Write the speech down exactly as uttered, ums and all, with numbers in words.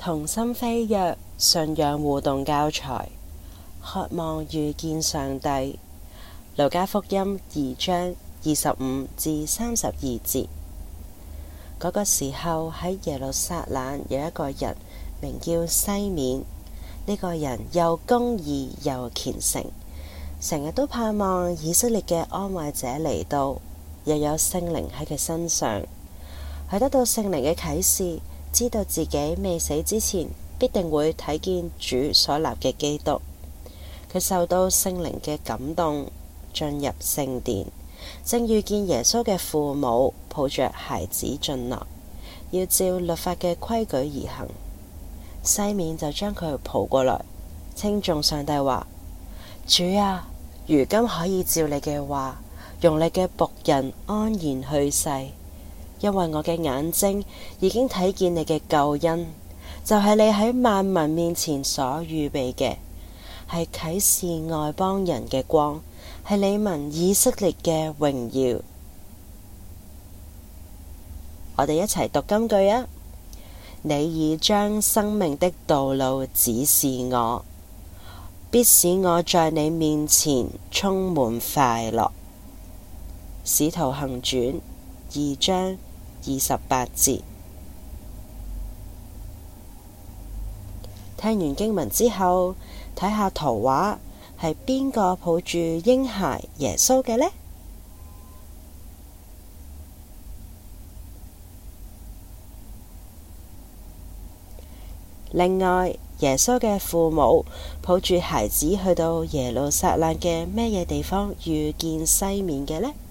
同心飛躍信仰互動教材，渴望遇見上帝。路加福音二章二十五至三十二節。嗰個時候喺耶路撒冷有一個人名叫西面，呢個人又公義又虔誠，成日都盼望以色列嘅安慰者嚟到，又有聖靈喺佢身上。佢得到聖靈嘅啟示，知道自己未死之前必定會睇見主所立嘅基督。佢受到聖靈嘅感動，進入聖殿，正遇見耶穌嘅父母抱着孩子進來，要照律法嘅規矩而行。西面就將佢抱過來，稱頌上帝話：主啊，如今可以照你嘅話，容你嘅僕人安然去世，因為我嘅眼睛已經睇見你嘅救恩，就係你喺萬民面前所預備嘅，係啟示外邦人嘅光，係你民以色列嘅榮耀。我哋一齊讀金句啊！你已將生命的道路指示我，必使我在你面前充滿快樂。使徒行傳二章二十八節。聽完經文之後，睇下圖畫，係邊個抱住嬰孩耶穌嘅呢？另外，耶穌嘅父母抱住孩子去到耶路撒冷嘅咩嘢地方遇見西面嘅呢？